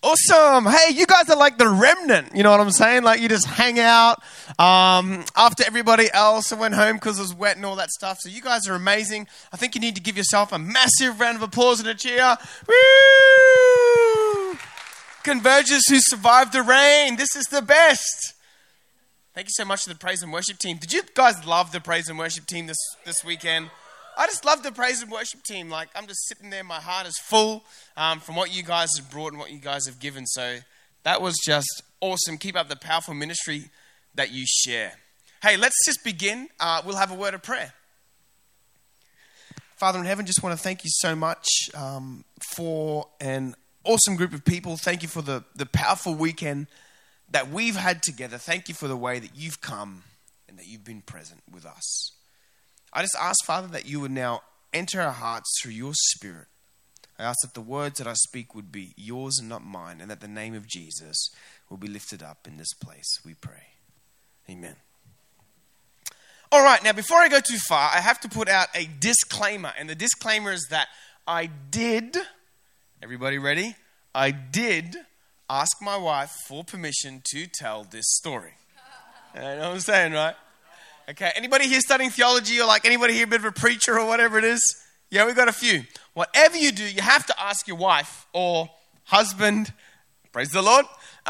Awesome. Hey, you guys are like the remnant. You know what I'm saying? Like you just hang out after everybody else went home because it was wet and all that stuff. So you guys are amazing. I think you need to give yourself a massive round of applause and a cheer. Woo! Convergers who survived the rain. This is the best. Thank you so much to the praise and worship team. Did you guys love the praise and worship team this weekend? I just love the praise and worship team. Like, I'm just sitting there, my heart is full from what you guys have brought and what you guys have given. So that was just awesome. Keep up the powerful ministry that you share. Hey, let's just begin. We'll have a word of prayer. Father in heaven, just want to thank you so much for an awesome group of people. Thank you for the powerful weekend that we've had together. Thank you for the way that you've come and that you've been present with us. I just ask, Father, that you would now enter our hearts through your Spirit. I ask that the words that I speak would be yours and not mine, and that the name of Jesus will be lifted up in this place, we pray. Amen. All right, now before I go too far, I have to put out a disclaimer, and the disclaimer is that everybody ready? I did ask my wife for permission to tell this story. You know what I'm saying, right? Okay, anybody here studying theology or like anybody here a bit of a preacher or whatever it is? Yeah, we got a few. Whatever you do, you have to ask your wife or husband, praise the Lord,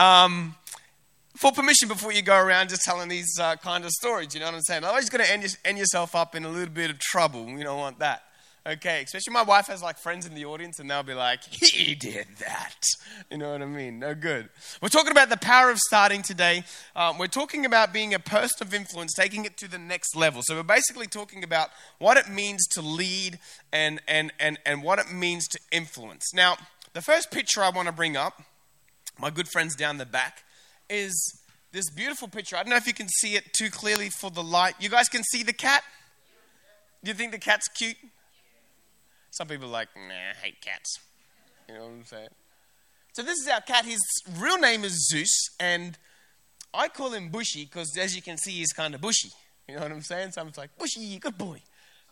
for permission before you go around just telling these kind of stories. You know what I'm saying? Otherwise, you're going to end yourself up in a little bit of trouble. We don't want that. Okay, especially my wife has like friends in the audience and they'll be like, he did that. You know what I mean? No good. We're talking about the power of starting today. We're talking about being a person of influence, taking it to the next level. So we're basically talking about what it means to lead and what it means to influence. Now, the first picture I want to bring up, my good friends down the back, is this beautiful picture. I don't know if you can see it too clearly for the light. You guys can see the cat? Do you think the cat's cute? Some people are like, nah, I hate cats. You know what I'm saying? So this is our cat. His real name is Zeus, and I call him Bushy because, as you can see, he's kind of bushy. You know what I'm saying? Someone's like, Bushy, good boy.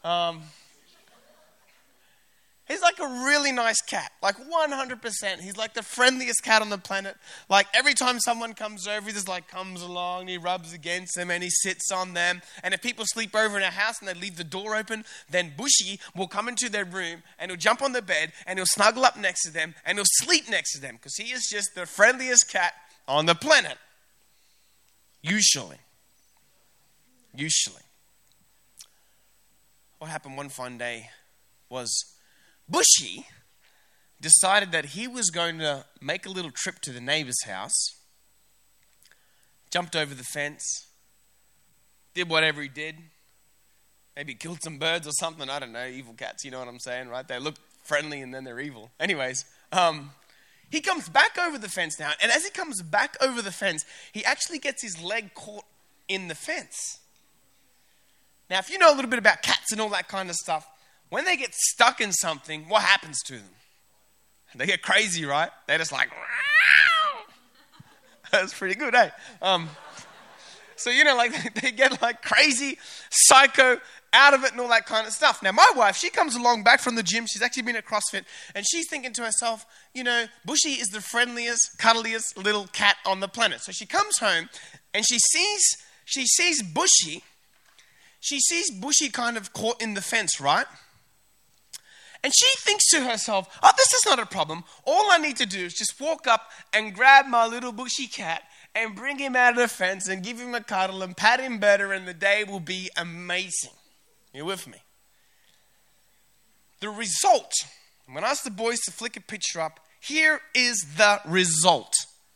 He's like a really nice cat, like 100%. He's like the friendliest cat on the planet. Like every time someone comes over, he just like comes along, he rubs against them and he sits on them. And if people sleep over in our house and they leave the door open, then Bushy will come into their room and he'll jump on the bed and he'll snuggle up next to them and he'll sleep next to them because he is just the friendliest cat on the planet. Usually. What happened one fine day was Bushy decided that he was going to make a little trip to the neighbor's house, jumped over the fence, did whatever he did, maybe killed some birds or something, I don't know, evil cats, you know what I'm saying, right? They look friendly and then they're evil. Anyways, he comes back over the fence now, and as he comes back over the fence, he actually gets his leg caught in the fence. Now, if you know a little bit about cats and all that kind of stuff, when they get stuck in something, what happens to them? They get crazy, right? They're just like, that's pretty good, eh? So, you know, like they get like crazy, psycho, out of it and all that kind of stuff. Now, my wife, she comes along back from the gym. She's actually been at CrossFit. And she's thinking to herself, you know, Bushy is the friendliest, cuddliest little cat on the planet. So she comes home and she sees Bushy. She sees Bushy kind of caught in the fence, right? And she thinks to herself, oh, this is not a problem. All I need to do is just walk up and grab my little Bushy cat and bring him out of the fence and give him a cuddle and pat him better and the day will be amazing. You with me? The result, I'm going to ask the boys to flick a picture up. Here is the result.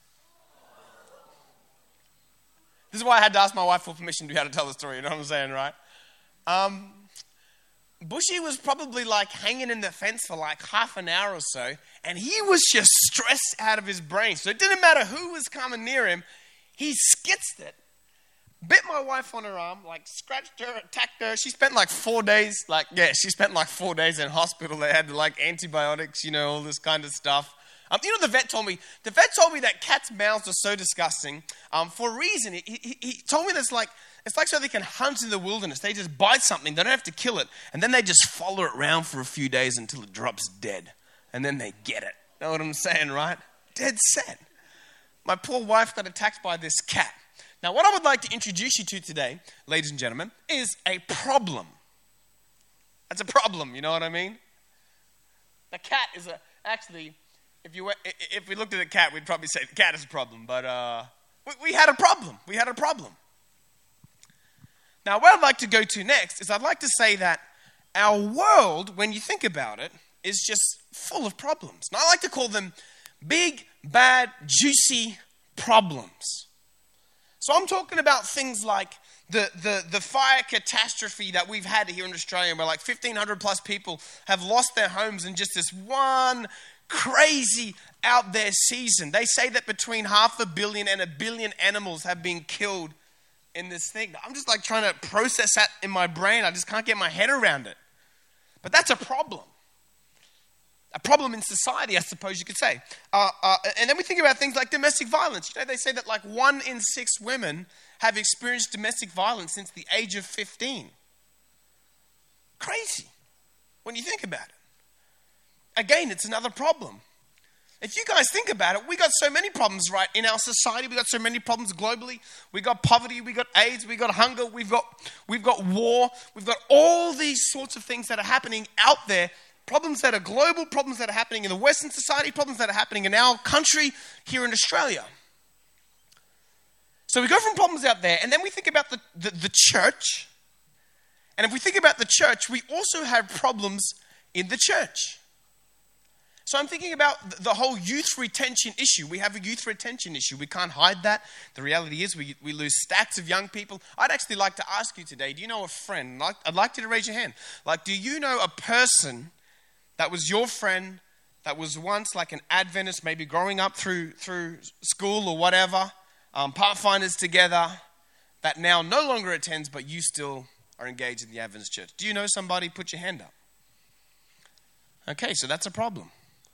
This is why I had to ask my wife for permission to be able to tell the story. You know what I'm saying, right? Bushy was probably like hanging in the fence for like half an hour or so, and he was just stressed out of his brain. So it didn't matter who was coming near him. He skitzed it, bit my wife on her arm, like scratched her, attacked her. She spent like 4 days, she spent like 4 days in hospital. They had like antibiotics, you know, all this kind of stuff. You know, the vet told me that cats' mouths are so disgusting for a reason. He told me that it's like so they can hunt in the wilderness. They just bite something. They don't have to kill it. And then they just follow it around for a few days until it drops dead. And then they get it. Know what I'm saying, right? dead set. My poor wife got attacked by this cat. Now, what I would like to introduce you to today, ladies and gentlemen, is a problem. That's a problem, you know what I mean? The cat is actually, if we looked at a cat, we'd probably say the cat is a problem. But we had a problem. We had a problem. Now, where I'd like to go to next is I'd like to say that our world, when you think about it, is just full of problems. And I like to call them big, bad, juicy problems. So I'm talking about things like the fire catastrophe that we've had here in Australia, where like 1,500 plus people have lost their homes in just this one crazy out there season. They say that between 500 million and 1 billion animals have been killed in this thing. I'm just like trying to process that in my brain. I just can't get my head around it. But that's a problem. A problem in society, I suppose you could say. And then we think about things like domestic violence. You know, they say that like 1 in 6 women have experienced domestic violence since the age of 15. Crazy when you think about it. Again, it's another problem. If you guys think about it, we got so many problems, right, in our society. We got so many problems globally. We got poverty, we got AIDS, we got hunger, we've got war. We've got all these sorts of things that are happening out there. Problems that are global, problems that are happening in the Western society, problems that are happening in our country here in Australia. So we go from problems out there, and then we think about the church. And if we think about the church, we also have problems in the church. So I'm thinking about the whole youth retention issue. We have a youth retention issue. We can't hide that. The reality is we lose stacks of young people. I'd actually like to ask you today, do you know a friend? I'd like you to raise your hand. Like, do you know a person that was your friend that was once like an Adventist, maybe growing up through school or whatever, Pathfinders together, that now no longer attends, but you still are engaged in the Adventist church? Do you know somebody? Put your hand up. Okay, so that's a problem.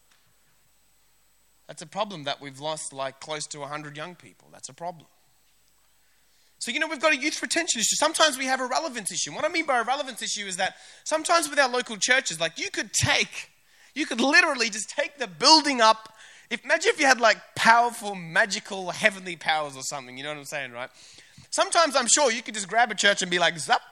That's a problem that we've lost like close to 100 young people. That's a problem. So, you know, we've got a youth retention issue. Sometimes we have a relevance issue. What I mean by a relevance issue is that sometimes with our local churches, like you could literally just take the building up. Imagine if you had like powerful, magical, heavenly powers or something. You know what I'm saying, right? Sometimes I'm sure you could just grab a church and be like, zap.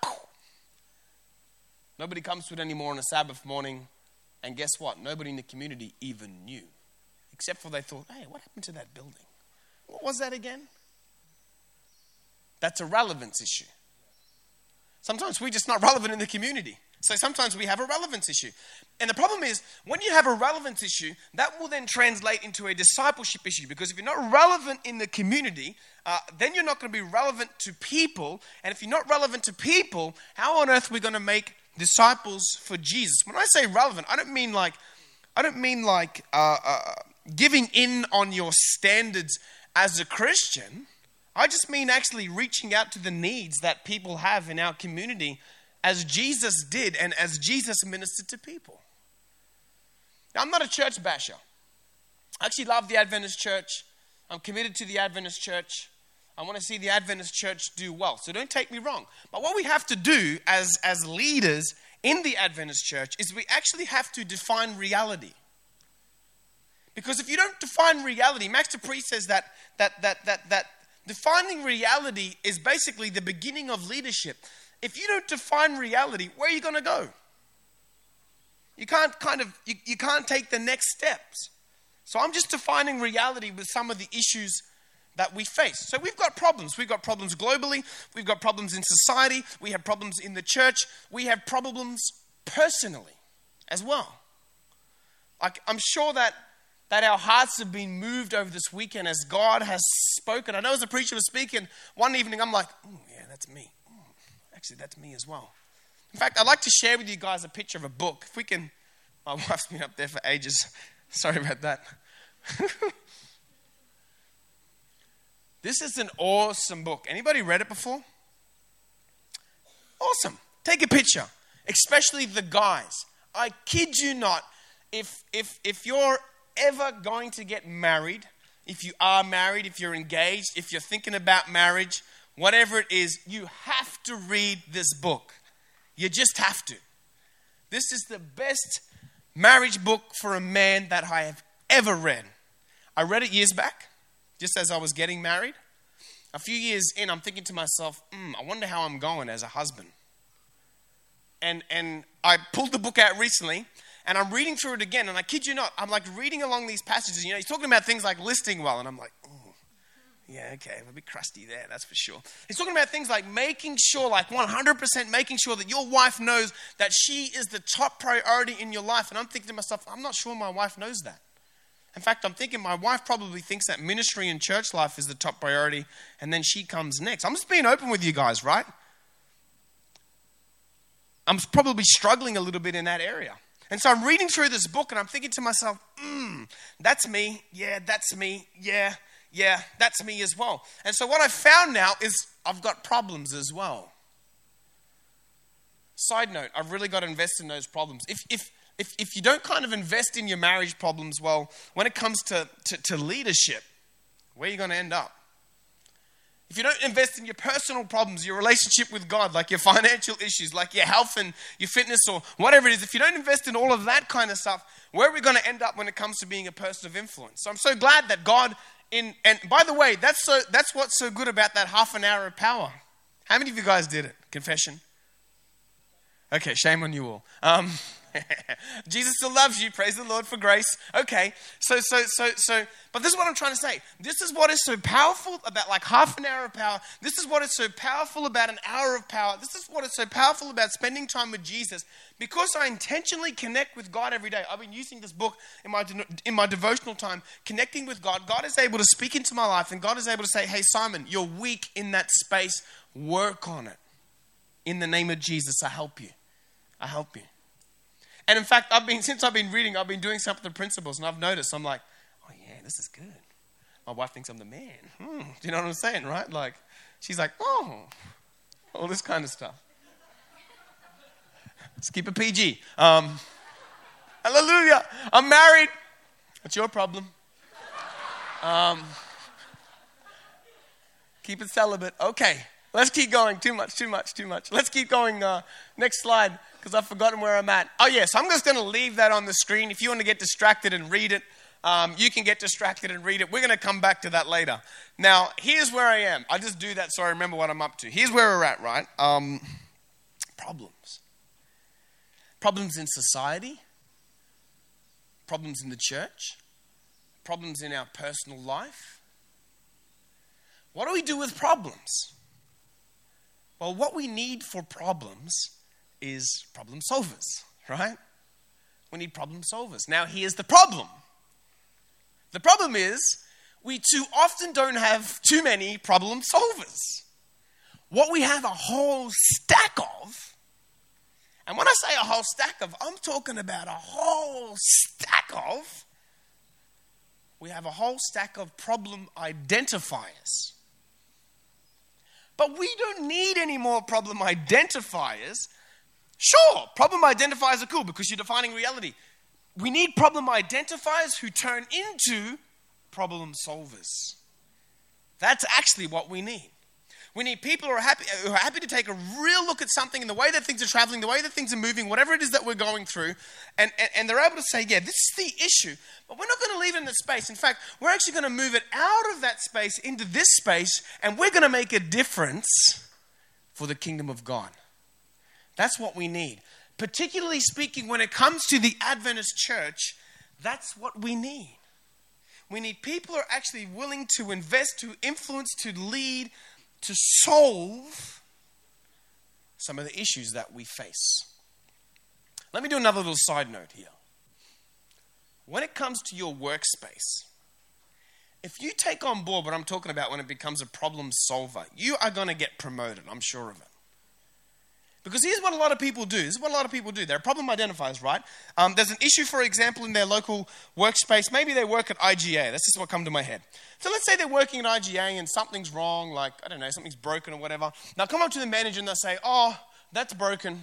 Nobody comes to it anymore on a Sabbath morning. And guess what? Nobody in the community even knew. Except for they thought, hey, what happened to that building? What was that again? That's a relevance issue. Sometimes we're just not relevant in the community. So sometimes we have a relevance issue. And the problem is, when you have a relevance issue, that will then translate into a discipleship issue. Because if you're not relevant in the community, then you're not going to be relevant to people. And if you're not relevant to people, how on earth are we going to make disciples for Jesus? When I say relevant, I don't mean like giving in on your standards as a Christian. I just mean actually reaching out to the needs that people have in our community as Jesus did and as Jesus ministered to people. Now, I'm not a church basher. I actually love the Adventist church. I'm committed to the Adventist church. I want to see the Adventist church do well. So don't take me wrong. But what we have to do as leaders in the Adventist church is we actually have to define reality. Because if you don't define reality, Max Dupree says that defining reality is basically the beginning of leadership. If you don't define reality, where are you going to go? You can't you can't take the next steps. So I'm just defining reality with some of the issues that we face. So we've got problems. We've got problems globally. We've got problems in society. We have problems in the church. We have problems personally as well. I'm sure that our hearts have been moved over this weekend as God has spoken. I know as a preacher was speaking, one evening I'm like, oh yeah, that's me. Actually, that's me as well. In fact, I'd like to share with you guys a picture of a book. If we can, my wife's been up there for ages. Sorry about that. This is an awesome book. Anybody read it before? Awesome. Take a picture, especially the guys. I kid you not, if you're ever going to get married, if you are married, if you're engaged, if you're thinking about marriage, whatever it is, you have to read this book. You just have to. This is the best marriage book for a man that I have ever read. I read it years back, just as I was getting married. A few years in, I'm thinking to myself, I wonder how I'm going as a husband. And I pulled the book out recently, and I'm reading through it again, and I kid you not, I'm like reading along these passages. You know, he's talking about things like listing well, and I'm like, yeah, okay, I'm a bit crusty there, that's for sure. He's talking about things like making sure, like 100% making sure that your wife knows that she is the top priority in your life. And I'm thinking to myself, I'm not sure my wife knows that. In fact, I'm thinking my wife probably thinks that ministry and church life is the top priority, and then she comes next. I'm just being open with you guys, right? I'm probably struggling a little bit in that area. And so I'm reading through this book, and I'm thinking to myself, that's me. Yeah, that's me. Yeah, that's me as well. And so what I found now is I've got problems as well. Side note, I've really got to invest in those problems. If you don't kind of invest in your marriage problems, well, when it comes to leadership, where are you going to end up? If you don't invest in your personal problems, your relationship with God, like your financial issues, like your health and your fitness or whatever it is, if you don't invest in all of that kind of stuff, where are we going to end up when it comes to being a person of influence? So I'm so glad that God, and by the way, that's what's so good about that half an hour of power. How many of you guys did it? Confession? Okay, shame on you all. Jesus still loves you. Praise the Lord for grace. Okay, so, but this is what I'm trying to say. This is what is so powerful about like half an hour of power. This is what is so powerful about an hour of power. This is what is so powerful about spending time with Jesus. Because I intentionally connect with God every day. I've been using this book in my devotional time, connecting with God. God is able to speak into my life, and God is able to say, hey, Simon, you're weak in that space. Work on it. In the name of Jesus, I help you. I help you. And in fact, since I've been reading, I've been doing some of the principles, and I've noticed, I'm like, oh yeah, this is good. My wife thinks I'm the man. Do you know what I'm saying, right? Like, she's like, oh, all this kind of stuff. Let's keep it PG. Hallelujah. I'm married. What's your problem? Keep it celibate. Okay. Let's keep going. Too much. Let's keep going. Next slide, because I've forgotten where I'm at. Oh, yes. I'm just going to leave that on the screen. If you want to get distracted and read it, you can get distracted and read it. We're going to come back to that later. Now, here's where I am. I just do that so I remember what I'm up to. Here's where we're at, right? Problems. Problems in society. Problems in the church. Problems in our personal life. What do we do with problems? Well, what we need for problems is problem solvers, right? We need problem solvers. Now, here's the problem. The problem is we too often don't have too many problem solvers. What we have a whole stack of, and when I say a whole stack of, I'm talking about a whole stack of, we have a whole stack of problem identifiers. But we don't need any more problem identifiers. Sure, problem identifiers are cool because you're defining reality. We need problem identifiers who turn into problem solvers. That's actually what we need. We need people who are happy to take a real look at something and the way that things are traveling, the way that things are moving, whatever it is that we're going through, and they're able to say, yeah, this is the issue, but we're not going to leave it in the space. In fact, we're actually going to move it out of that space into this space, and we're going to make a difference for the kingdom of God. That's what we need. Particularly speaking, when it comes to the Adventist church, that's what we need. We need people who are actually willing to invest, to influence, to lead, to solve some of the issues that we face. Let me do another little side note here. When it comes to your workspace, if you take on board what I'm talking about when it becomes a problem solver, you are going to get promoted, I'm sure of it. Because here's what a lot of people do. They're problem identifiers, right? There's an issue, for example, in their local workspace. Maybe they work at IGA. That's just what come to my head. So let's say they're working at IGA and something's wrong, like, I don't know, something's broken or whatever. Now come up to the manager and they'll say, oh, that's broken.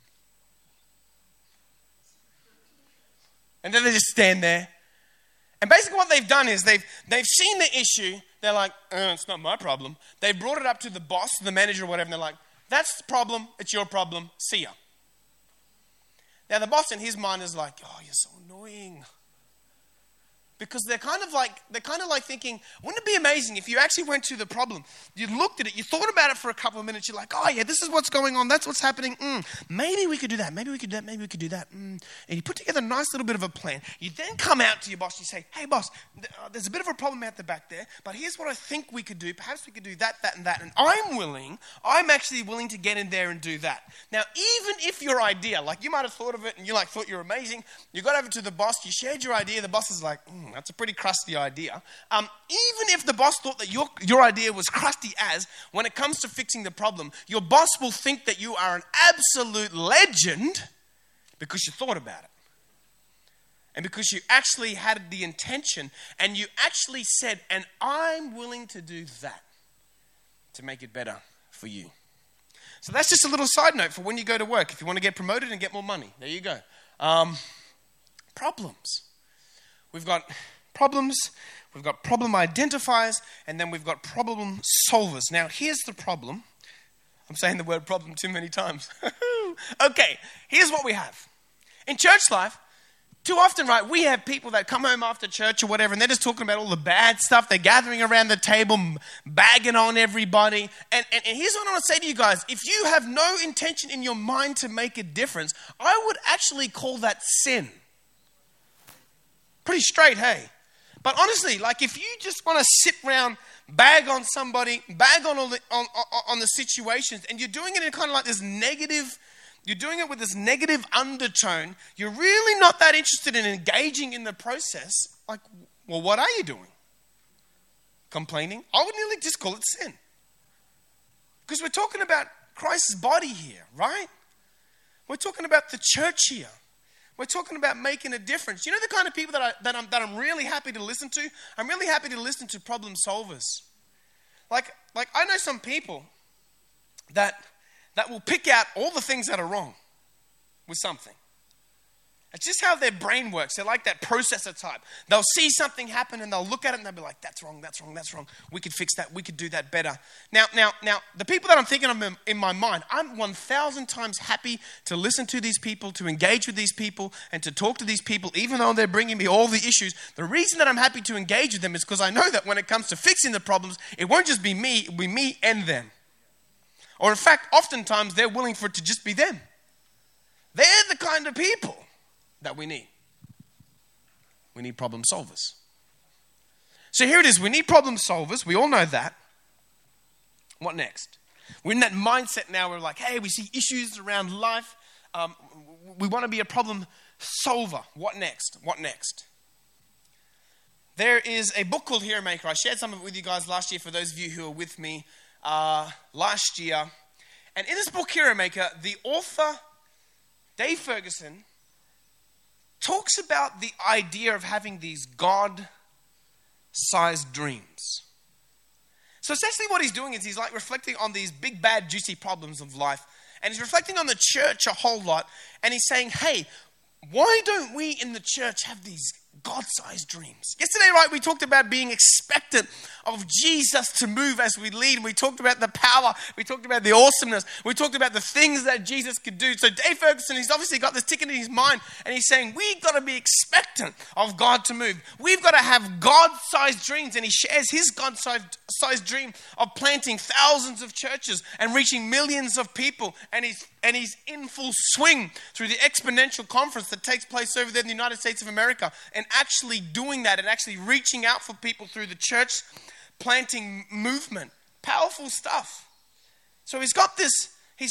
And then they just stand there. And basically what they've done is they've seen the issue. They're like, it's not my problem. They brought it up to the boss, the manager or whatever, and they're like, that's the problem. It's your problem. See ya. Now, the boss in his mind is like, oh, you're so annoying. Because they're kind of like thinking, wouldn't it be amazing if you actually went to the problem, you looked at it, you thought about it for a couple of minutes, you're like, oh yeah, this is what's going on, that's what's happening. Maybe we could do that, maybe we could do that, maybe we could do that. And you put together a nice little bit of a plan. You then come out to your boss and you say, hey boss, there's a bit of a problem out the back there, but here's what I think we could do. Perhaps we could do that, that, and that. And I'm actually willing to get in there and do that. Now, even if your idea, like you might have thought of it and you thought you're amazing, you got over to the boss, you shared your idea, the boss is like, that's a pretty crusty idea. Even if the boss thought that your idea was crusty when it comes to fixing the problem, your boss will think that you are an absolute legend because you thought about it. And because you actually had the intention and you actually said, and I'm willing to do that to make it better for you. So that's just a little side note for when you go to work. If you want to get promoted and get more money, there you go. Problems. We've got problems, we've got problem identifiers, and then we've got problem solvers. Now, here's the problem. I'm saying the word problem too many times. Okay, here's what we have. In church life, too often, right, we have people that come home after church or whatever, and they're just talking about all the bad stuff. They're gathering around the table, bagging on everybody. And here's what I want to say to you guys. If you have no intention in your mind to make a difference, I would actually call that sin. Pretty straight, hey? But honestly, like if you just want to sit around, bag on somebody, bag on all the situations, and you're doing it in kind of like this negative, you're doing it with this negative undertone, you're really not that interested in engaging in the process, like, well, what are you doing? Complaining? I would nearly just call it sin. Because we're talking about Christ's body here, right? We're talking about the church here. We're talking about making a difference. You know the kind of people that I'm really happy to listen to? I'm really happy to listen to problem solvers. Like I know some people that will pick out all the things that are wrong with something. It's just how their brain works. They're like that processor type. They'll see something happen and they'll look at it and they'll be like, that's wrong, that's wrong, that's wrong. We could fix that. We could do that better. Now, the people that I'm thinking of in my mind, I'm 1,000 times happy to listen to these people, to engage with these people, and to talk to these people, even though they're bringing me all the issues. The reason that I'm happy to engage with them is because I know that when it comes to fixing the problems, it won't just be me, it'll be me and them. Or in fact, oftentimes they're willing for it to just be them. They're the kind of people that we need. We need problem solvers. So here it is. We need problem solvers. We all know that. What next? We're in that mindset now. We're like, hey, we see issues around life. We want to be a problem solver. What next? What next? There is a book called Hero Maker. I shared some of it with you guys last year for those of you who were with me last year. And in this book, Hero Maker, the author, Dave Ferguson, talks about the idea of having these God-sized dreams. So essentially what he's doing is he's like reflecting on these big, bad, juicy problems of life. And he's reflecting on the church a whole lot. And he's saying, hey, why don't we in the church have these God-sized dreams? Yesterday, right, we talked about being expectant of Jesus to move as we lead. We talked about the power. We talked about the awesomeness. We talked about the things that Jesus could do. So Dave Ferguson, he's obviously got this ticket in his mind, and he's saying, we've got to be expectant of God to move. We've got to have God-sized dreams. And he shares his God-sized dream of planting thousands of churches and reaching millions of people. And he's in full swing through the exponential conference that takes place over there in the United States of America, and actually doing that and actually reaching out for people through the church planting movement. Powerful stuff. So he's got this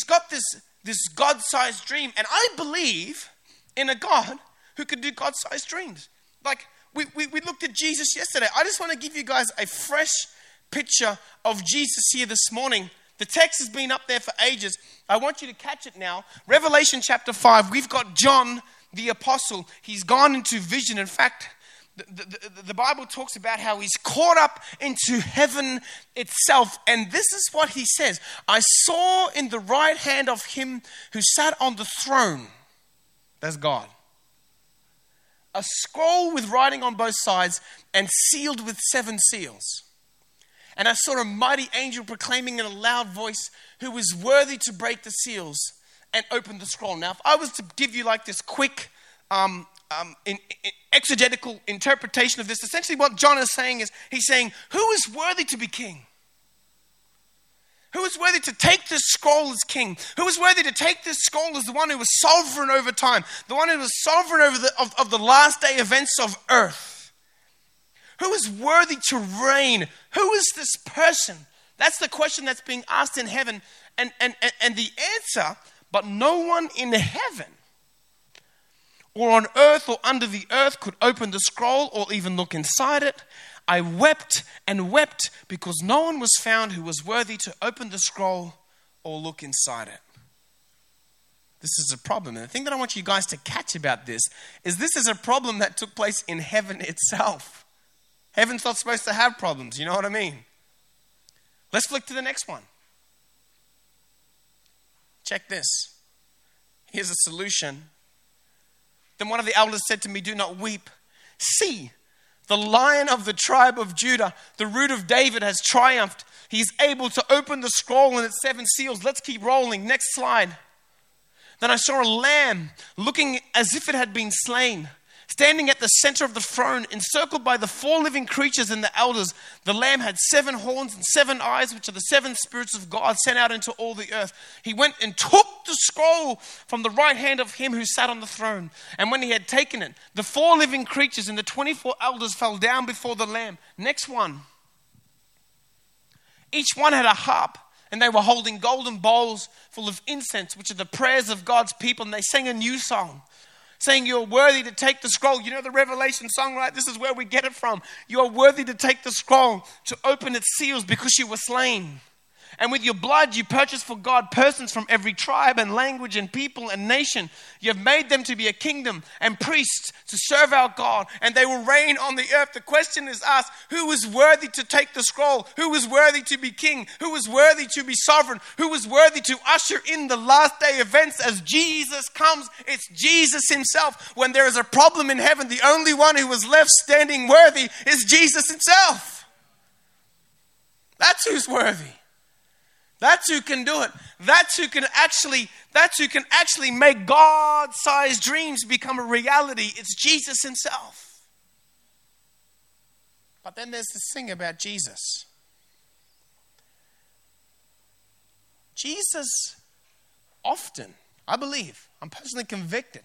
God-sized dream, and I believe in a God who could do God-sized dreams. Like we looked at Jesus yesterday. I just want to give you guys a fresh picture of Jesus here this morning. The text has been up there for ages. I want you to catch it now. Revelation chapter 5. We've got John the apostle. He's gone into vision. In fact, the Bible talks about how he's caught up into heaven itself. And this is what he says. I saw in the right hand of him who sat on the throne, that's God, a scroll with writing on both sides and sealed with 7 seals. And I saw a mighty angel proclaiming in a loud voice, who is worthy to break the seals and open the scroll. Now, if I was to give you like this quick exegetical interpretation of this, essentially what John is saying is, he's saying, who is worthy to be king? Who is worthy to take this scroll as king? Who is worthy to take this scroll as the one who was sovereign over time? The one who was sovereign over of the last day events of earth? Who is worthy to reign? Who is this person? That's the question that's being asked in heaven. And the answer, but no one in heaven or on earth or under the earth could open the scroll or even look inside it. I wept and wept because no one was found who was worthy to open the scroll or look inside it. This is a problem. And the thing that I want you guys to catch about this is a problem that took place in heaven itself. Heaven's not supposed to have problems. You know what I mean? Let's flick to the next one. Check this. Here's a solution. Then one of the elders said to me, do not weep. See, the Lion of the tribe of Judah, the Root of David, has triumphed. He's able to open the scroll and its 7 seals. Let's keep rolling. Next slide. Then I saw a lamb looking as if it had been slain, standing at the center of the throne, encircled by the 4 living creatures and the elders. The lamb had 7 horns and 7 eyes, which are the 7 spirits of God sent out into all the earth. He went and took the scroll from the right hand of him who sat on the throne. And when he had taken it, the 4 living creatures and the 24 elders fell down before the lamb. Next one. Each one had a harp, and they were holding golden bowls full of incense, which are the prayers of God's people. And they sang a new song, saying, you're worthy to take the scroll. You know the Revelation song, right? This is where we get it from. You are worthy to take the scroll, to open its seals, because you were slain. And with your blood you purchased for God persons from every tribe and language and people and nation. You have made them to be a kingdom and priests to serve our God, and they will reign on the earth. The question is asked, who is worthy to take the scroll? Who is worthy to be king? Who is worthy to be sovereign? Who is worthy to usher in the last day events as Jesus comes? It's Jesus himself. When there is a problem in heaven, the only one who is left standing worthy is Jesus himself. That's who's worthy. That's who can do it. That's who can actually make God-sized dreams become a reality. It's Jesus himself. But then there's this thing about Jesus. Jesus often, I believe, I'm personally convicted,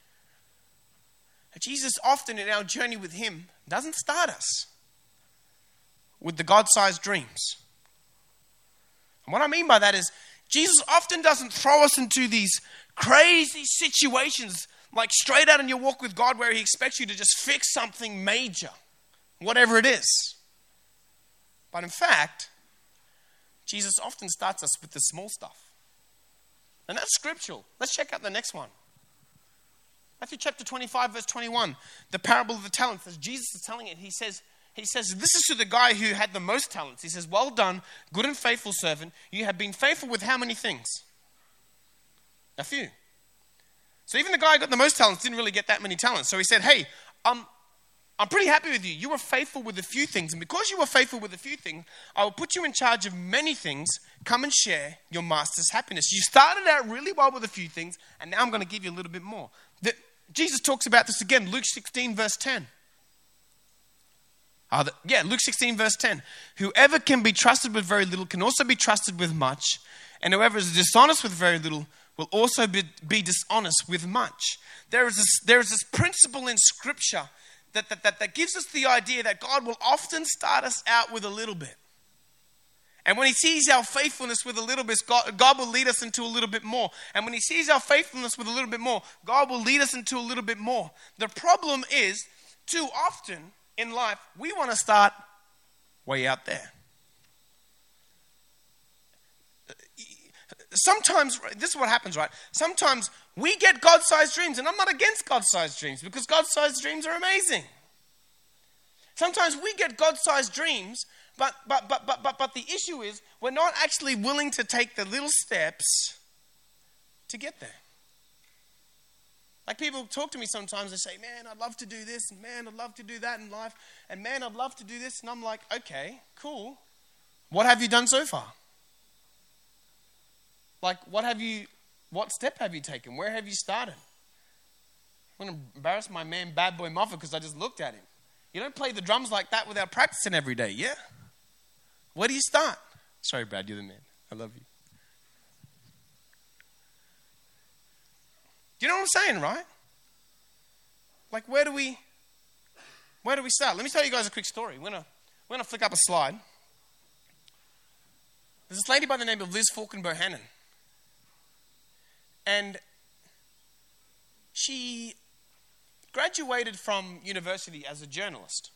that Jesus often in our journey with him doesn't start us with the God-sized dreams. And what I mean by that is, Jesus often doesn't throw us into these crazy situations, like straight out in your walk with God, where he expects you to just fix something major, whatever it is. But in fact, Jesus often starts us with the small stuff. And that's scriptural. Let's check out the next one. Matthew chapter 25, verse 21, the parable of the talents. As Jesus is telling it, he says, this is to the guy who had the most talents. He says, well done, good and faithful servant. You have been faithful with how many things? A few. So even the guy who got the most talents didn't really get that many talents. So he said, hey, I'm pretty happy with you. You were faithful with a few things. And because you were faithful with a few things, I will put you in charge of many things. Come and share your master's happiness. You started out really well with a few things, and now I'm going to give you a little bit more. Jesus talks about this again, Luke 16, verse 10. Luke 16, verse 10. Whoever can be trusted with very little can also be trusted with much. And whoever is dishonest with very little will also be dishonest with much. There is this principle in Scripture that gives us the idea that God will often start us out with a little bit. And when he sees our faithfulness with a little bit, God will lead us into a little bit more. And when he sees our faithfulness with a little bit more, God will lead us into a little bit more. The problem is, too often in life, we want to start way out there. Sometimes, this is what happens, right? Sometimes we get God-sized dreams, and I'm not against God-sized dreams, because God-sized dreams are amazing. Sometimes we get God-sized dreams, but the issue is we're not actually willing to take the little steps to get there. Like people talk to me sometimes, they say, man, I'd love to do this, and man, I'd love to do that in life, and man, I'd love to do this. And I'm like, okay, cool. What have you done so far? Like, what step have you taken? Where have you started? I'm going to embarrass my man, Bad Boy Moffat, because I just looked at him. You don't play the drums like that without practicing every day, yeah? Where do you start? Sorry, Brad, you're the man. I love you. Do you know what I'm saying, right? Like, where do we start? Let me tell you guys a quick story. We're gonna flick up a slide. There's this lady by the name of Liz Falken Bohannon. And she graduated from university as a journalist.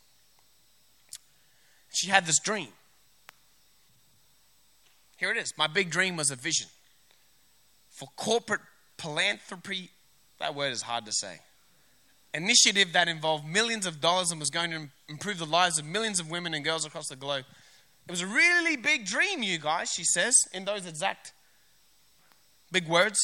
She had this dream. Here it is. My big dream was a vision for corporate philanthropy. That word is hard to say. Initiative that involved millions of dollars and was going to improve the lives of millions of women and girls across the globe. It was a really big dream, you guys, she says, in those exact big words.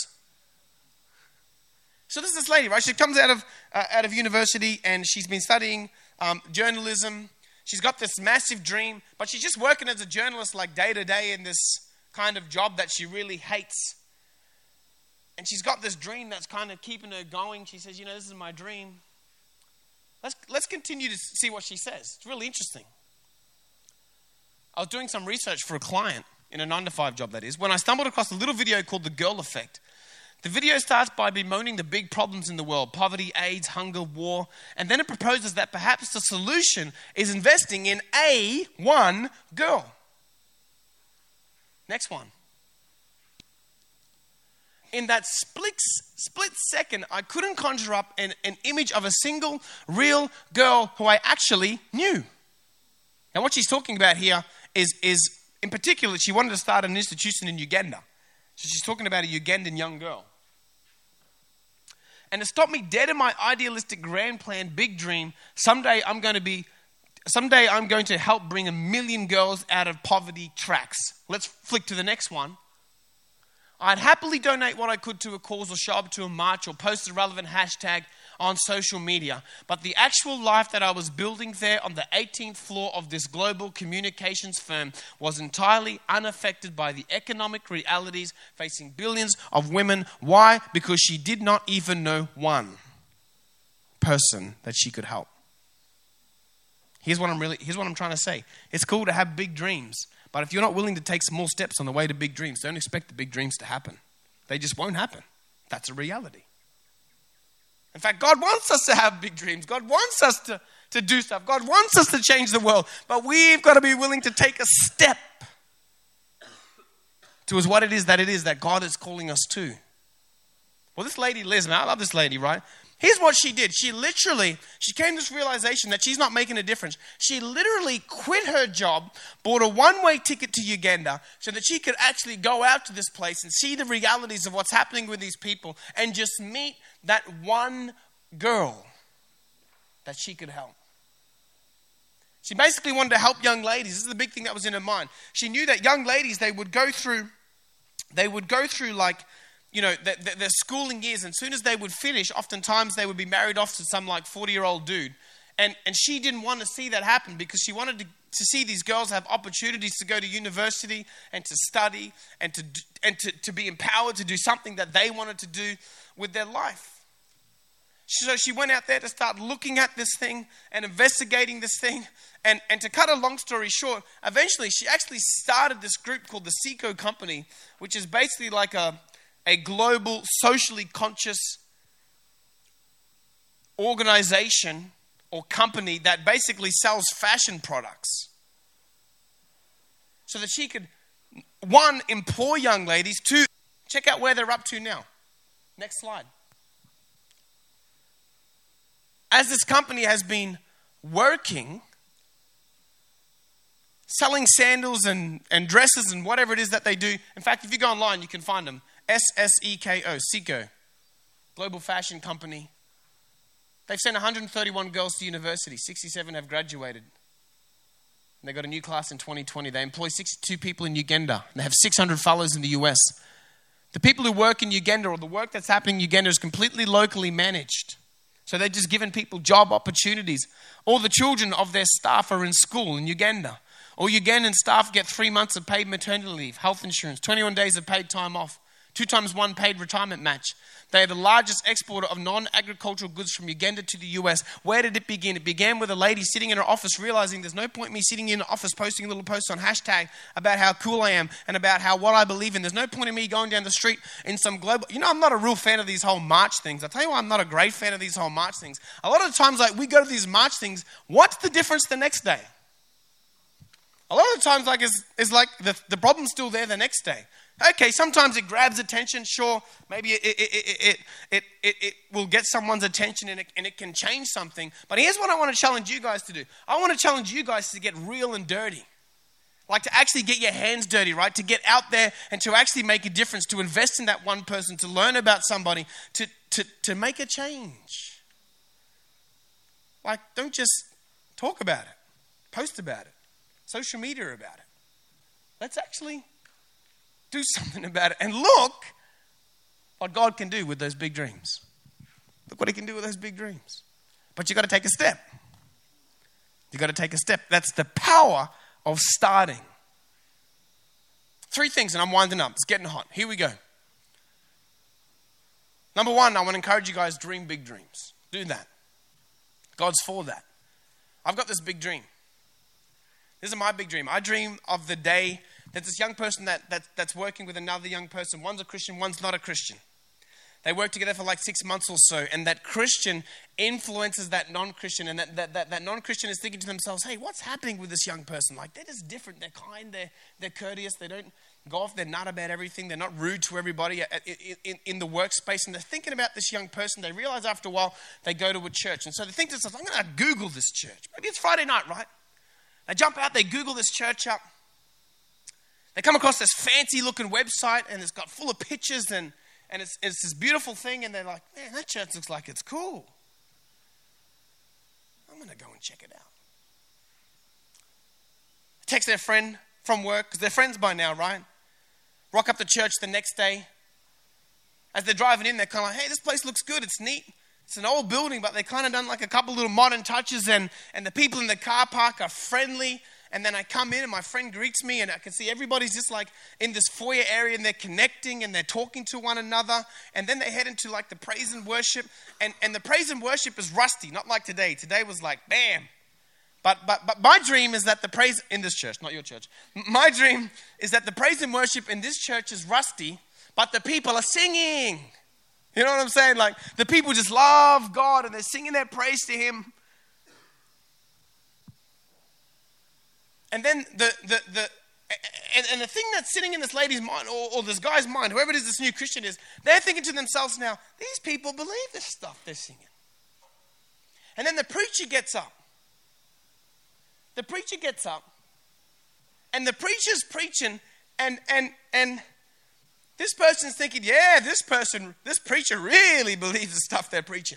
So this is this lady, right? She comes out of university and she's been studying journalism. She's got this massive dream, but she's just working as a journalist like day to day in this kind of job that she really hates. And she's got this dream that's kind of keeping her going. She says, this is my dream. Let's continue to see what she says. It's really interesting. I was doing some research for a client in a 9-to-5 job, that is, when I stumbled across a little video called The Girl Effect. The video starts by bemoaning the big problems in the world: poverty, AIDS, hunger, war. And then it proposes that perhaps the solution is investing in one girl. Next one. In that split second, I couldn't conjure up an image of a single real girl who I actually knew. Now what she's talking about here is in particular, she wanted to start an institution in Uganda. So she's talking about a Ugandan young girl. And it stopped me dead in my idealistic grand plan, big dream. Someday I'm going to help bring 1 million girls out of poverty tracks. Let's flick to the next one. I'd happily donate what I could to a cause or show up to a march or post a relevant hashtag on social media. But the actual life that I was building there on the 18th floor of this global communications firm was entirely unaffected by the economic realities facing billions of women. Why? Because she did not even know one person that she could help. Here's what I'm trying to say. It's cool to have big dreams. But if you're not willing to take small steps on the way to big dreams, don't expect the big dreams to happen. They just won't happen. That's a reality. In fact, God wants us to have big dreams. God wants us to do stuff. God wants us to change the world. But we've got to be willing to take a step towards what it is that God is calling us to. Well, this lady, Liz, man, I love this lady, right? Here's what she did. She came to this realization that she's not making a difference. She literally quit her job, bought a one-way ticket to Uganda so that she could actually go out to this place and see the realities of what's happening with these people and just meet that one girl that she could help. She basically wanted to help young ladies. This is the big thing that was in her mind. She knew that young ladies, they would go through like, their schooling years, and as soon as they would finish, oftentimes they would be married off to some like 40-year-old dude. And she didn't want to see that happen because she wanted to see these girls have opportunities to go to university and to study and to be empowered to do something that they wanted to do with their life. So she went out there to start looking at this thing and investigating this thing. And to cut a long story short, eventually she actually started this group called the Seco Company, which is basically like a global, socially conscious organization or company that basically sells fashion products. So that she could, 1, employ young ladies, 2, check out where they're up to now. Next slide. As this company has been working, selling sandals and dresses and whatever it is that they do. In fact, if you go online, you can find them. SSEKO, Seco, global fashion company. They've sent 131 girls to university. 67 have graduated. And they got a new class in 2020. They employ 62 people in Uganda. And they have 600 fellows in the US. The people who work in Uganda, or the work that's happening in Uganda, is completely locally managed. So they're just giving people job opportunities. All the children of their staff are in school in Uganda. All Ugandan staff get 3 months of paid maternity leave, health insurance, 21 days of paid time off. 2x1 paid retirement match. They are the largest exporter of non-agricultural goods from Uganda to the US. Where did it begin? It began with a lady sitting in her office realizing there's no point me sitting in the office posting a little post on hashtag about how cool I am and about how what I believe in. There's no point in me going down the street in some global... I'm not a real fan of these whole march things. I'll tell you why I'm not a great fan of these whole march things. A lot of the times, like, we go to these march things, what's the difference the next day? A lot of the times, like, is like the problem's still there the next day. Okay, sometimes it grabs attention. Sure, maybe it will get someone's attention and it can change something. But here's what I want to challenge you guys to do. I want to challenge you guys to get real and dirty. Like to actually get your hands dirty, right? To get out there and to actually make a difference, to invest in that one person, to learn about somebody, to make a change. Like, don't just talk about it, post about it, social media about it. Let's actually do something about it. And look what God can do with those big dreams. Look what he can do with those big dreams. But you got to take a step. You got to take a step. That's the power of starting. 3 things, and I'm winding up. It's getting hot. Here we go. Number 1, I want to encourage you guys, dream big dreams. Do that. God's for that. I've got this big dream. This is my big dream. I dream of the day that this young person that's working with another young person. One's a Christian, one's not a Christian. They work together for like 6 months or so, and that Christian influences that non-Christian, and that non-Christian is thinking to themselves, hey, what's happening with this young person? Like, they're just different. They're kind. They're courteous. They don't go off their nut about everything. They're not rude to everybody in the workspace, and they're thinking about this young person. They realize after a while they go to a church, and so they think to themselves, I'm going to Google this church. Maybe it's Friday night, right? They jump out, they Google this church up. They come across this fancy-looking website, and it's got full of pictures, and it's this beautiful thing, and they're like, man, that church looks like it's cool. I'm going to go and check it out. Text their friend from work, because they're friends by now, right? Rock up to church the next day. As they're driving in, they're kind of like, hey, this place looks good, it's neat. It's an old building, but they kind of done like a couple little modern touches, and the people in the car park are friendly. And then I come in and my friend greets me, and I can see everybody's just like in this foyer area, and they're connecting and they're talking to one another. And then they head into like the praise and worship. And the praise and worship is rusty, not like today. Today was like, bam. But my dream is that the praise in this church, not your church. My dream is that the praise and worship in this church is rusty, but the people are singing. You know what I'm saying? Like the people just love God and they're singing their praise to him. And then the thing that's sitting in this lady's mind or this guy's mind, whoever it is this new Christian is, they're thinking to themselves now, these people believe this stuff they're singing. And then the preacher gets up. The preacher gets up and the preacher's preaching and this person's thinking, yeah, this preacher really believes the stuff they're preaching.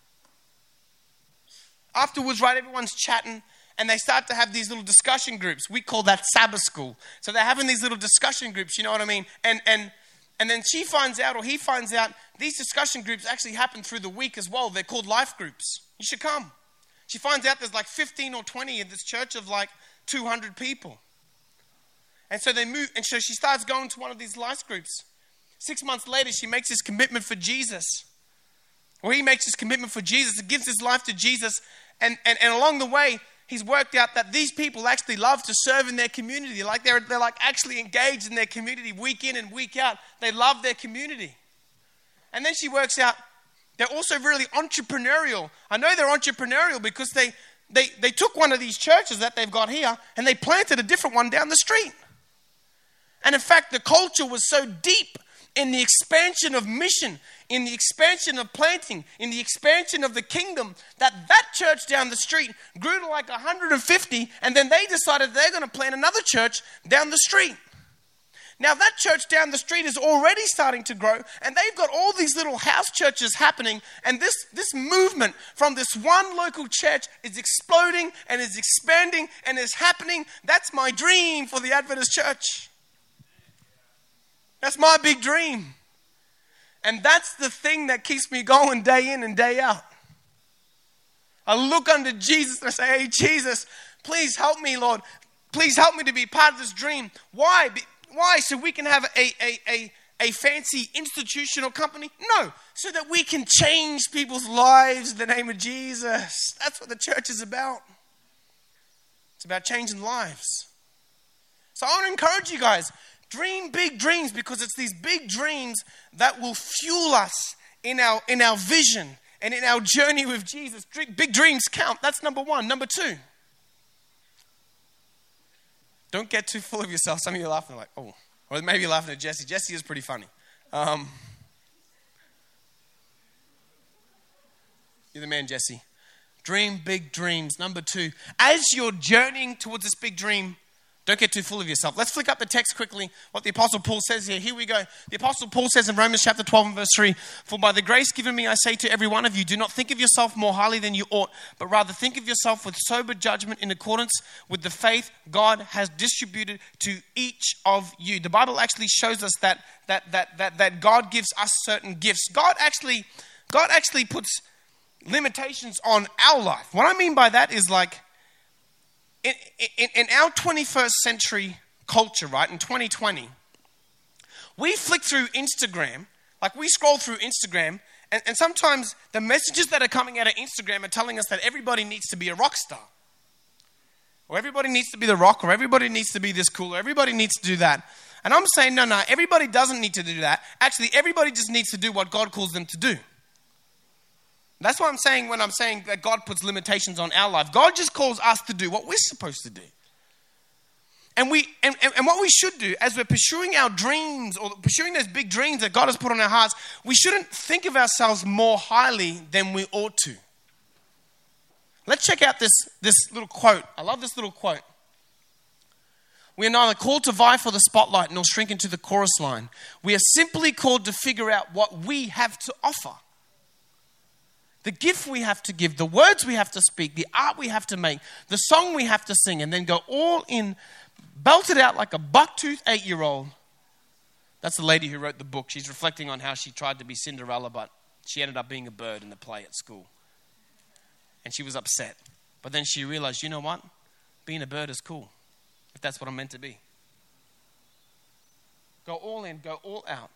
Afterwards, right, everyone's chatting. And they start to have these little discussion groups. We call that Sabbath school. So they're having these little discussion groups, you know what I mean? And then she finds out, or he finds out, these discussion groups actually happen through the week as well. They're called life groups. You should come. She finds out there's like 15 or 20 in this church of like 200 people. And so they move, and so she starts going to one of these life groups. 6 months later, she makes this commitment for Jesus. Or he makes this commitment for Jesus. He gives his life to Jesus. And along the way, he's worked out that these people actually love to serve in their community. Like they're like actually engaged in their community week in and week out. They love their community. And then she works out they're also really entrepreneurial. I know they're entrepreneurial because they took one of these churches that they've got here and they planted a different one down the street. And in fact, the culture was so deep in the expansion of mission, in the expansion of planting, in the expansion of the kingdom, that church down the street grew to like 150, and then they decided they're going to plant another church down the street. Now that church down the street is already starting to grow, and they've got all these little house churches happening, and this movement from this one local church is exploding and is expanding and is happening. That's my dream for the Adventist church. That's my big dream. And that's the thing that keeps me going day in and day out. I look unto Jesus and I say, hey, Jesus, please help me, Lord. Please help me to be part of this dream. Why? Why? So we can have a fancy institutional company? No, so that we can change people's lives in the name of Jesus. That's what the church is about. It's about changing lives. So I want to encourage you guys, dream big dreams, because it's these big dreams that will fuel us in our vision and in our journey with Jesus. Big dreams count. That's number one. Number two, don't get too full of yourself. Some of you are laughing like, oh. Or maybe you're laughing at Jesse. Jesse is pretty funny. You're the man, Jesse. Dream big dreams. Number two, as you're journeying towards this big dream, don't get too full of yourself. Let's flick up the text quickly, what the Apostle Paul says here. Here we go. The Apostle Paul says in Romans chapter 12 and verse 3, "For by the grace given me, I say to every one of you, do not think of yourself more highly than you ought, but rather think of yourself with sober judgment in accordance with the faith God has distributed to each of you." The Bible actually shows us that God gives us certain gifts. God actually puts limitations on our life. What I mean by that is like, in our 21st century culture, right, in 2020, we flick through Instagram, like we scroll through Instagram, and sometimes the messages that are coming out of Instagram are telling us that everybody needs to be a rock star. Or everybody needs to be the rock, or everybody needs to be this cool, or everybody needs to do that. And I'm saying, no, everybody doesn't need to do that. Actually, everybody just needs to do what God calls them to do. That's what I'm saying when I'm saying that God puts limitations on our life. God just calls us to do what we're supposed to do. And what we should do as we're pursuing our dreams or pursuing those big dreams that God has put on our hearts, we shouldn't think of ourselves more highly than we ought to. Let's check out this little quote. I love this little quote. "We are neither called to vie for the spotlight nor shrink into the chorus line. We are simply called to figure out what we have to offer. The gift we have to give, the words we have to speak, the art we have to make, the song we have to sing, and then go all in, belt it out like a buck-toothed 8-year-old. That's the lady who wrote the book. She's reflecting on how she tried to be Cinderella, but she ended up being a bird in the play at school. And she was upset. But then she realized, you know what? Being a bird is cool, if that's what I'm meant to be. Go all in, go all out.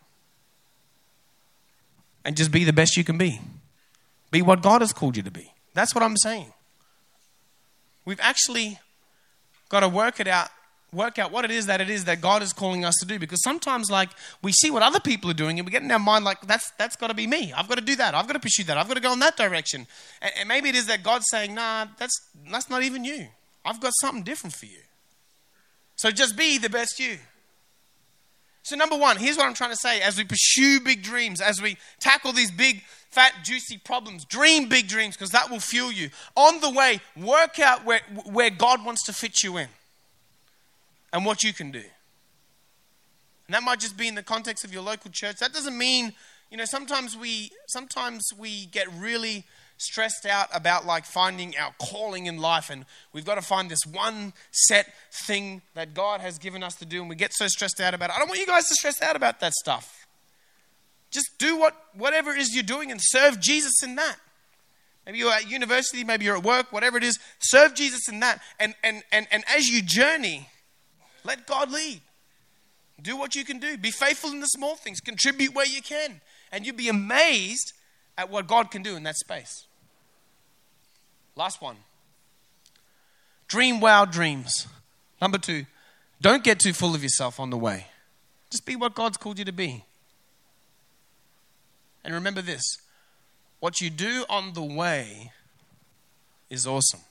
And just be the best you can be. Be what God has called you to be. That's what I'm saying. We've actually got to work out what it is that God is calling us to do. Because sometimes, like, we see what other people are doing and we get in our mind like, that's got to be me. I've got to do that. I've got to pursue that. I've got to go in that direction. And maybe it is that God's saying, nah, that's not even you. I've got something different for you. So just be the best you. So number one, here's what I'm trying to say. As we pursue big dreams, as we tackle these big, fat, juicy problems, dream big dreams, because that will fuel you. On the way, work out where God wants to fit you in and what you can do. And that might just be in the context of your local church. That doesn't mean, sometimes we get really stressed out about like finding our calling in life, and we've got to find this one set thing that God has given us to do, and we get so stressed out about it. I don't want you guys to stress out about that stuff. Just do whatever it is you're doing and serve Jesus in that. Maybe you're at university, maybe you're at work, whatever it is, serve Jesus in that. And as you journey, let God lead. Do what you can do. Be faithful in the small things. Contribute where you can. And you'll be amazed at what God can do in that space. Last one. Dream wild dreams. Number 2, don't get too full of yourself on the way. Just be what God's called you to be. And remember this, what you do on the way is awesome.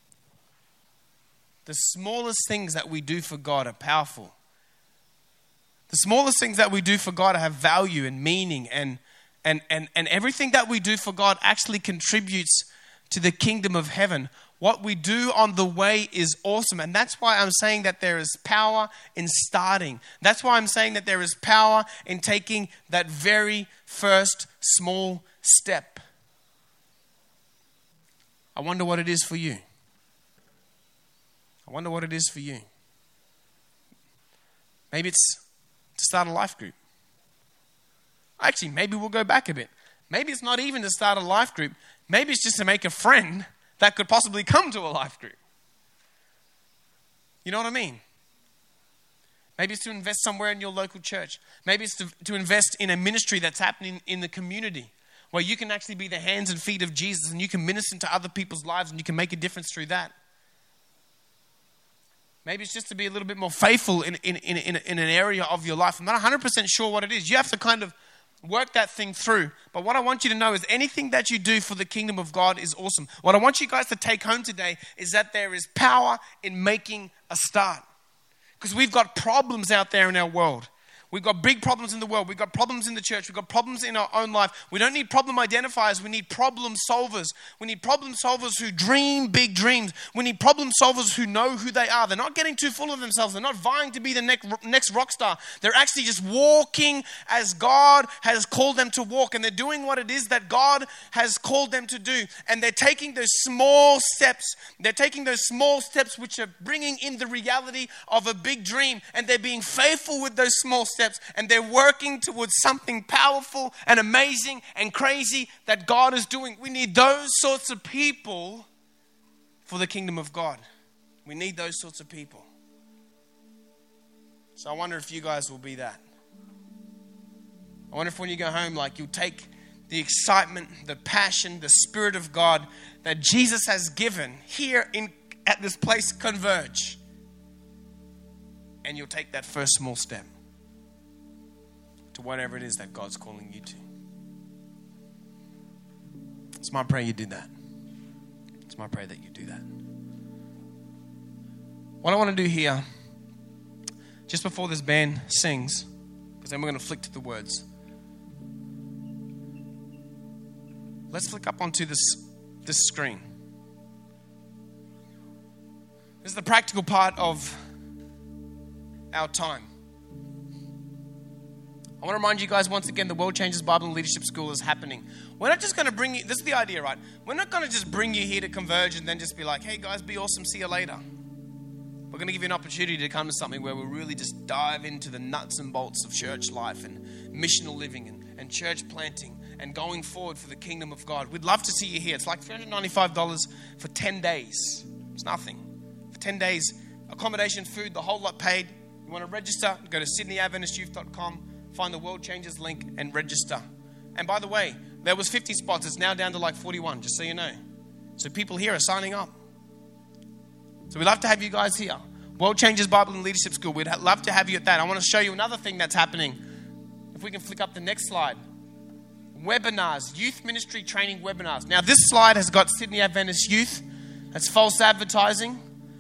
The smallest things that we do for God are powerful. The smallest things that we do for God have value and meaning, and everything that we do for God actually contributes to the kingdom of heaven. What we do on the way is awesome. And that's why I'm saying that there is power in starting. That's why I'm saying that there is power in taking that very first small step. I wonder what it is for you. I wonder what it is for you. Maybe it's to start a life group. Actually, maybe we'll go back a bit. Maybe it's not even to start a life group. Maybe it's just to make a friend that could possibly come to a life group. You know what I mean? Maybe it's to invest somewhere in your local church. Maybe it's to invest in a ministry that's happening in the community where you can actually be the hands and feet of Jesus and you can minister into other people's lives and you can make a difference through that. Maybe it's just to be a little bit more faithful in an area of your life. I'm not 100% sure what it is. You have to kind of work that thing through. But what I want you to know is anything that you do for the kingdom of God is awesome. What I want you guys to take home today is that there is power in making a start. Because we've got problems out there in our world. We've got big problems in the world. We've got problems in the church. We've got problems in our own life. We don't need problem identifiers. We need problem solvers. We need problem solvers who dream big dreams. We need problem solvers who know who they are. They're not getting too full of themselves. They're not vying to be the next rock star. They're actually just walking as God has called them to walk. And they're doing what it is that God has called them to do. And they're taking those small steps. They're taking those small steps which are bringing in the reality of a big dream. And they're being faithful with those small steps, and they're working towards something powerful and amazing and crazy that God is doing. We need those sorts of people for the kingdom of God. We need those sorts of people. So I wonder if you guys will be that. I wonder if when you go home, like, you'll take the excitement, the passion, the Spirit of God that Jesus has given here at this place, Converge, and you'll take that first small step to whatever it is that God's calling you to. It's my prayer you do that. It's my prayer that you do that. What I want to do here, just before this band sings, because then we're going to flick to the words. Let's flick up onto this screen. This is the practical part of our time. I want to remind you guys once again, the World Changers Bible and Leadership School is happening. We're not just going to bring you, this is the idea, right? We're not going to just bring you here to Converge and then just be like, hey guys, be awesome, see you later. We're going to give you an opportunity to come to something where we really just dive into the nuts and bolts of church life and missional living and church planting and going forward for the kingdom of God. We'd love to see you here. It's like $395 for 10 days. It's nothing. For 10 days, accommodation, food, the whole lot paid. You want to register, go to sydneyadventistyouth.com. Find the World Changers link and register. And by the way, there was 50 spots. It's now down to like 41, just so you know. So people here are signing up. So we'd love to have you guys here. World Changers Bible and Leadership School. We'd love to have you at that. I want to show you another thing that's happening. If we can flick up the next slide. Webinars, youth ministry training webinars. Now this slide has got Sydney Adventist Youth. That's false advertising.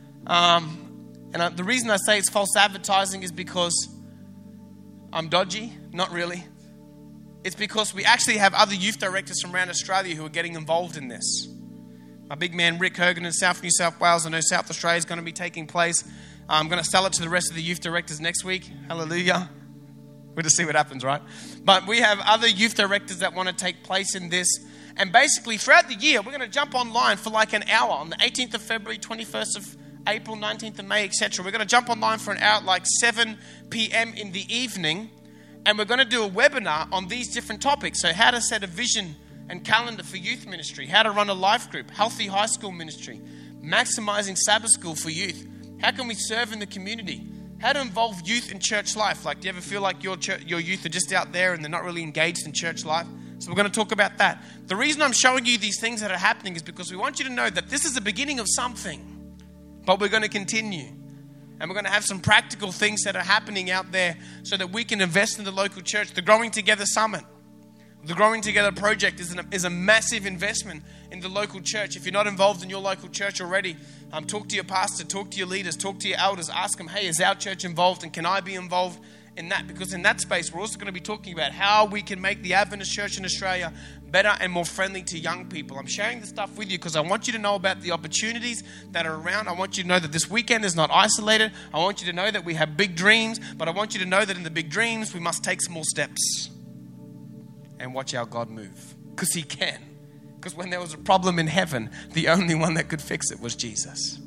The reason I say it's false advertising is because I'm dodgy. Not really. It's because we actually have other youth directors from around Australia who are getting involved in this. My big man Rick Hogan in South New South Wales. I know South Australia is going to be taking place. I'm going to sell it to the rest of the youth directors next week. Hallelujah. We'll just see what happens, right? But we have other youth directors that want to take place in this. And basically throughout the year, we're going to jump online for like an hour on the 18th of February, 21st of April, 19th of May, etc. We're going to jump online for an hour at like 7 p.m. in the evening. And we're going to do a webinar on these different topics. So how to set a vision and calendar for youth ministry, how to run a life group, healthy high school ministry, maximizing Sabbath school for youth. How can we serve in the community? How to involve youth in church life. Like, do you ever feel like your youth are just out there and they're not really engaged in church life? So we're going to talk about that. The reason I'm showing you these things that are happening is because we want you to know that this is the beginning of something. But we're going to continue. And we're going to have some practical things that are happening out there so that we can invest in the local church. The Growing Together Summit, the Growing Together project is a massive investment in the local church. If you're not involved in your local church already, talk to your pastor, talk to your leaders, talk to your elders. Ask them, hey, is our church involved and can I be involved in that? Because in that space, we're also going to be talking about how we can make the Adventist church in Australia better and more friendly to young people. I'm sharing this stuff with you because I want you to know about the opportunities that are around. I want you to know that this weekend is not isolated. I want you to know that we have big dreams, but I want you to know that in the big dreams, we must take small steps and watch our God move, because He can. Because when there was a problem in heaven, the only one that could fix it was Jesus.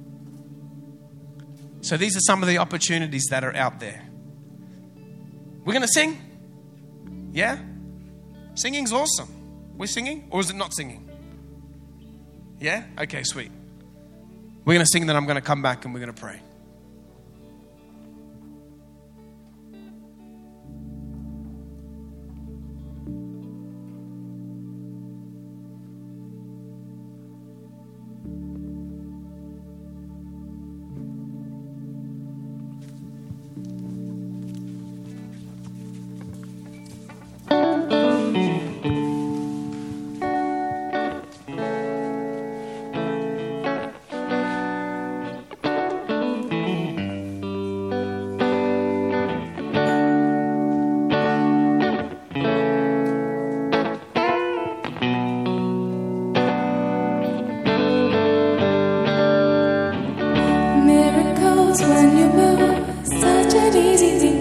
So these are some of the opportunities that are out there. We're going to sing? Yeah? Singing's awesome. We're singing? Or is it not singing? Yeah? Okay, sweet. We're going to sing, then I'm going to come back and we're going to pray. moves when you move. Such an easy thing